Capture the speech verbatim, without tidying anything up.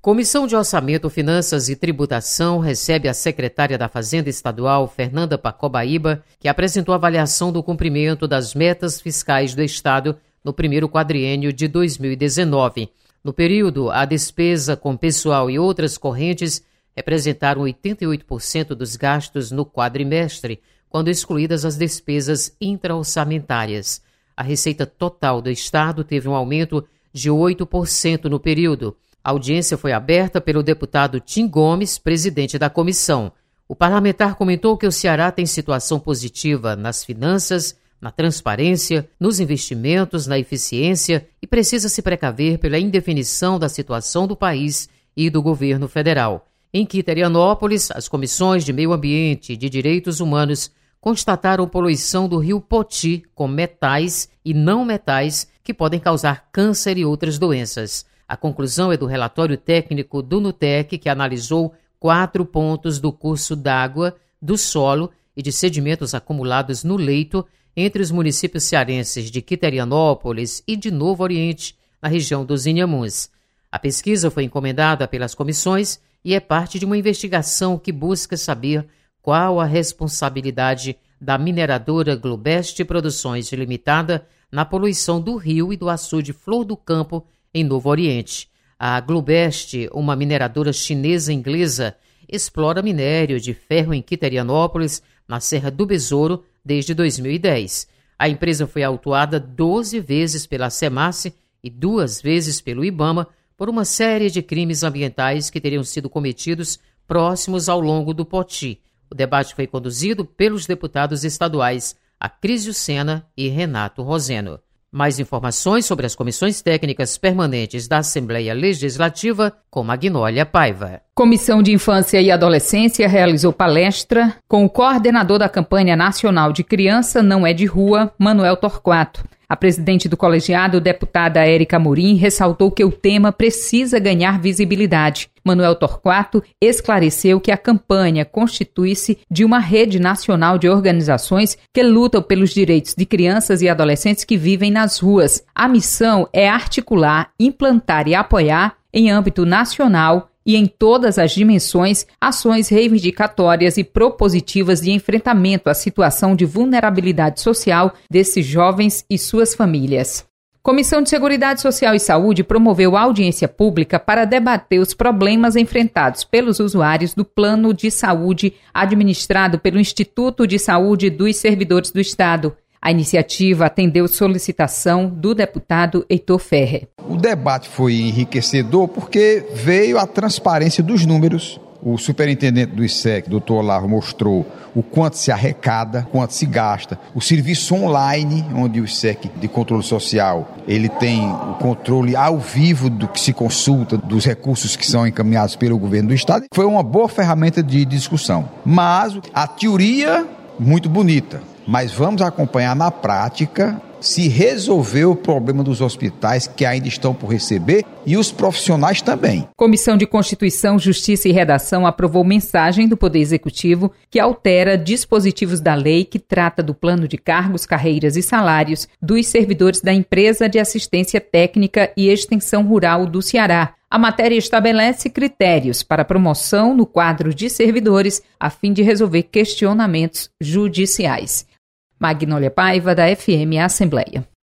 Comissão de Orçamento, Finanças e Tributação recebe a secretária da Fazenda Estadual, Fernanda Pacobaíba, que apresentou a avaliação do cumprimento das metas fiscais do Estado no primeiro quadriênio de dois mil e dezenove. No período, a despesa com pessoal e outras correntes representaram oitenta e oito por cento dos gastos no quadrimestre, quando excluídas as despesas intra-orçamentárias. A receita total do Estado teve um aumento de oito por cento no período. A audiência foi aberta pelo deputado Tim Gomes, presidente da comissão. O parlamentar comentou que o Ceará tem situação positiva nas finanças, na transparência, nos investimentos, na eficiência e precisa se precaver pela indefinição da situação do país e do governo federal. Em Quiterianópolis, as comissões de Meio Ambiente e de Direitos Humanos constataram poluição do rio Poti com metais e não metais que podem causar câncer e outras doenças. A conclusão é do relatório técnico do NUTEC, que analisou quatro pontos do curso d'água, do solo e de sedimentos acumulados no leito entre os municípios cearenses de Quiterianópolis e de Novo Oriente, na região dos Inhamuns. A pesquisa foi encomendada pelas comissões e é parte de uma investigação que busca saber qual a responsabilidade da mineradora Globeste Produções Limitada na poluição do rio e do açude Flor do Campo, em Novo Oriente. A Globeste, uma mineradora chinesa-inglesa, explora minério de ferro em Quiterianópolis, na Serra do Besouro, desde dois mil e dez. A empresa foi autuada doze vezes pela SEMASSE e duas vezes pelo IBAMA por uma série de crimes ambientais que teriam sido cometidos próximos ao longo do Poti. O debate foi conduzido pelos deputados estaduais Acrísio Sena e Renato Roseno. Mais informações sobre as comissões técnicas permanentes da Assembleia Legislativa com Magnólia Paiva. Comissão de Infância e Adolescência realizou palestra com o coordenador da campanha nacional de Criança Não é de Rua, Manuel Torquato. A presidente do colegiado, deputada Érica Amorim, ressaltou que o tema precisa ganhar visibilidade. Manuel Torquato esclareceu que a campanha constitui-se de uma rede nacional de organizações que lutam pelos direitos de crianças e adolescentes que vivem nas ruas. A missão é articular, implantar e apoiar, em âmbito nacional e em todas as dimensões, ações reivindicatórias e propositivas de enfrentamento à situação de vulnerabilidade social desses jovens e suas famílias. Comissão de Seguridade Social e Saúde promoveu audiência pública para debater os problemas enfrentados pelos usuários do Plano de Saúde administrado pelo Instituto de Saúde dos Servidores do Estado. A iniciativa atendeu solicitação do deputado Heitor Ferrer. O debate foi enriquecedor porque veio a transparência dos números. O superintendente do I S E C, doutor Olavo, mostrou o quanto se arrecada, quanto se gasta. O serviço online, onde o I S E C de controle social, ele tem o controle ao vivo do que se consulta, dos recursos que são encaminhados pelo governo do Estado. Foi uma boa ferramenta de discussão. Mas a teoria, muito bonita. Mas vamos acompanhar na prática se resolver o problema dos hospitais que ainda estão por receber e os profissionais também. Comissão de Constituição, Justiça e Redação aprovou mensagem do Poder Executivo que altera dispositivos da lei que trata do plano de cargos, carreiras e salários dos servidores da Empresa de Assistência Técnica e Extensão Rural do Ceará. A matéria estabelece critérios para promoção no quadro de servidores a fim de resolver questionamentos judiciais. Magnólia Paiva, da F M Assembleia.